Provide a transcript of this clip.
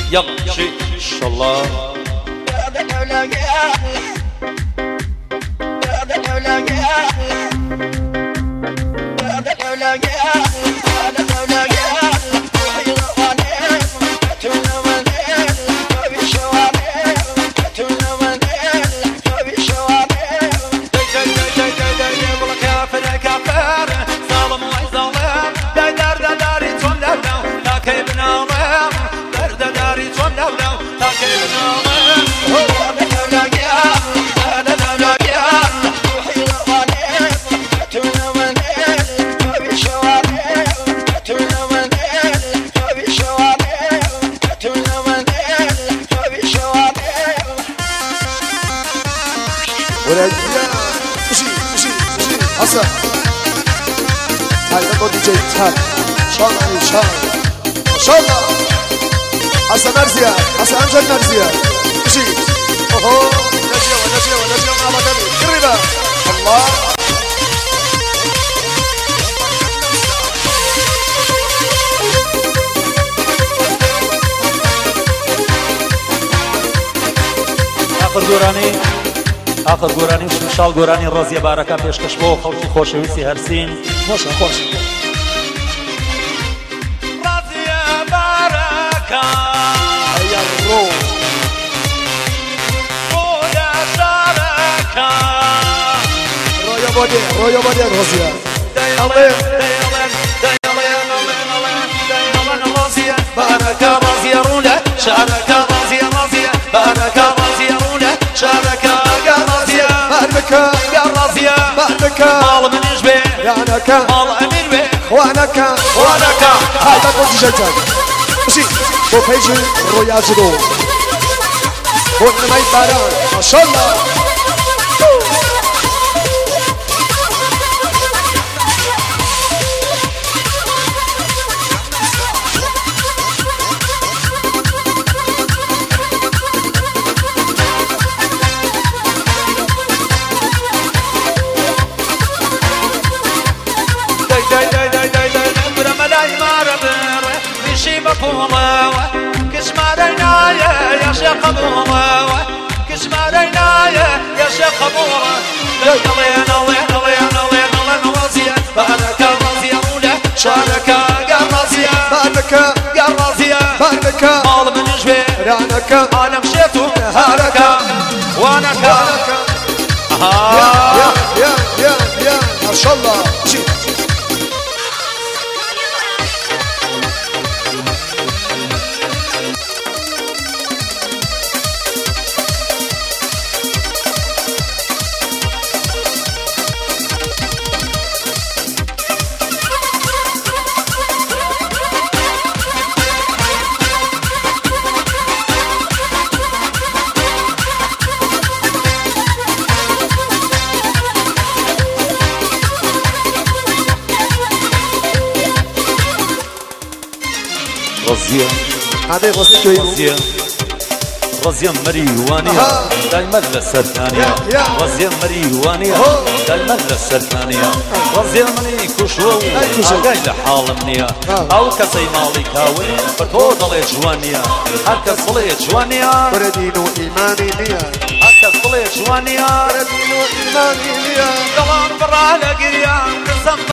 يلا شي ان شاء الله. حسن هاي نقول دي جي تهاب ان شاء الله ان شاء الله ما شاء الله. حسن مرزية حسن امجد مرزية مشي اوهو نجية مع مدني قريبا الله. آخر گۆرانی شمشال گۆرانی ڕۆزیە بارەکە پێشکەش بۆ خەڵکی خۆشەویستی هەرسین. خۆشە خۆش ڕۆزیە بارەکە ئەیا ڕۆ بۆیە شارەکە ڕۆیە بۆ دێ ڕۆزیە دەیڵێن ڕۆزیە بارەکە ڕۆزیە ڕوونە شارەکە ڕۆزیە بارەکە ڕۆزیە ڕوونە شارەکە يا رازية بعدك مال منيش بيه يعنك مال أمير بيه وانك هذا قلت جلتك مشي بو فيجي رويا جدو بو نمي باران ما شاء الله. كشمارينا يا شيخ قبوره كشمارينا يا شيخ قبوره الله رازية بارك رازية ولا شارك يا رازية بارك مال من جبه رعنك انا مشيتو هارك وانك يا ما شاء الله. مشي رازية هذا غصة رازية مريوانية دايما للسرطانية رازية مريوانية دايما للسرطانية رازية مني كشوة وعقاي لحال منية أو كسي مالي كاوي فرطو ضلي جوانية هكا صلي جوانية بردينو إيماني ليا هكا صلي جوانية بردينو إيماني ليا قلان برا لقريان